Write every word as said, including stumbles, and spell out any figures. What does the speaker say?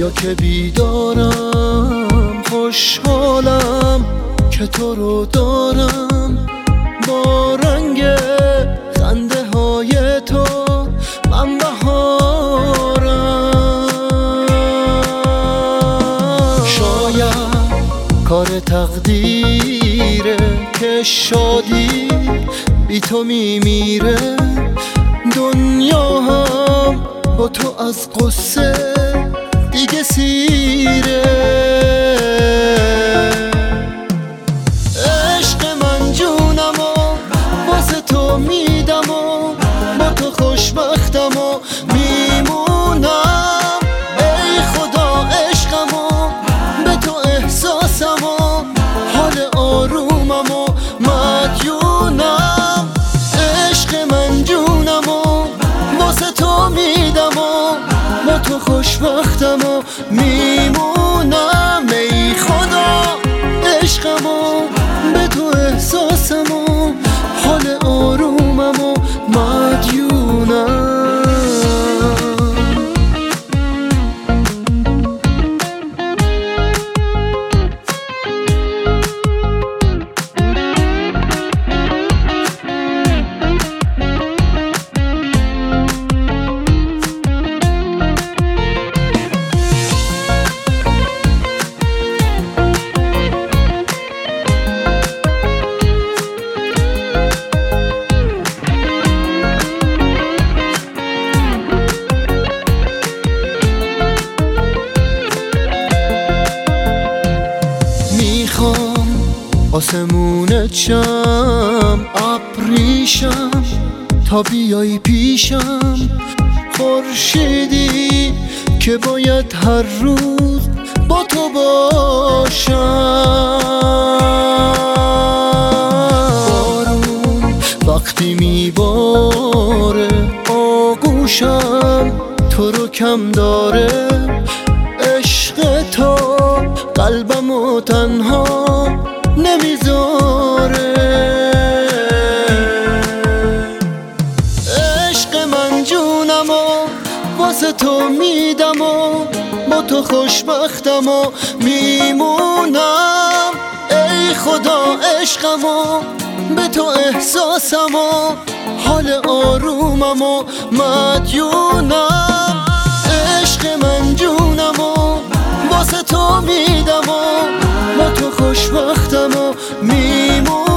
یا که بیدارم خوشحالم که تو رو دارم. با رنگ خنده های تو من بهارم. شاید کار تقدیره که شادی بی تو میمیره. دنیا هم با تو از قصه دیگه سیره. عشق من جونم و واسه تو میدم و با تو خوشبختم و میمونم. ای خدا عشقم و به تو احساسم و حال آرومم و مدیونم. عشق من جونم و واسه تو میدم و با تو خوشبختم و میمونم. ای خدا عشقم و به تو احساسم و حال آرومم و مدیونم. آسمونت شم ابریشم تا بیای پیشم. خورشیدی که باید هر روز با تو باشم. بارون وقتی میباره آغوشم تو رو کم داره. عشق تو قلبمو تنها نمیذاره. عشق من جونم و واسه تو میدم و با تو خوشبختم و میمونم. ای خدا عشقم و به تو احساسم و حال آرومم و مدیونم. عشق من جونم و واسه تو میدم و با تو خوشبختم و میمونم.